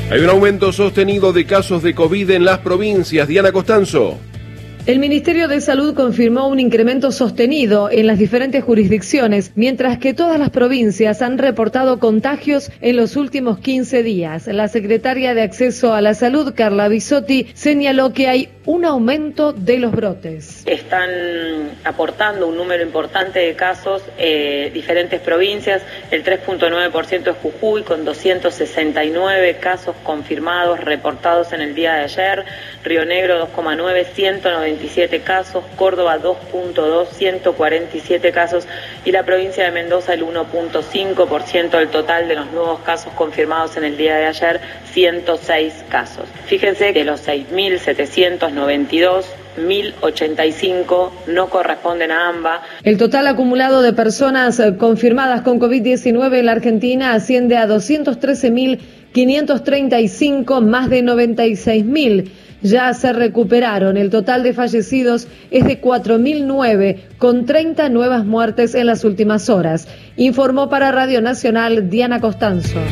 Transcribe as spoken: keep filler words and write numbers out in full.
Hay un aumento sostenido de casos de COVID en las provincias. Diana Costanzo. El Ministerio de Salud confirmó un incremento sostenido en las diferentes jurisdicciones, mientras que todas las provincias han reportado contagios en los últimos quince días. La secretaria de Acceso a la Salud, Carla Bisotti, señaló que hay un aumento de los brotes. Están aportando un número importante de casos eh, diferentes provincias. El tres punto nueve por ciento es Jujuy, con doscientos sesenta y nueve casos confirmados, reportados en el día de ayer. Río Negro dos coma nueve, ciento noventa y siete casos. Córdoba dos punto dos, ciento cuarenta y siete casos. Y la provincia de Mendoza el uno punto cinco por ciento del total de los nuevos casos confirmados en el día de ayer, ciento seis casos. Fíjense que los seis mil setecientos noventa y dos, mil ochenta y cinco no corresponden a AMBA. El total acumulado de personas confirmadas con COVID diecinueve en la Argentina asciende a doscientos trece mil quinientos treinta y cinco, más de noventa y seis mil. Ya se recuperaron. El total de fallecidos es de cuatro mil nueve, con treinta nuevas muertes en las últimas horas. Informó para Radio Nacional Diana Costanzo.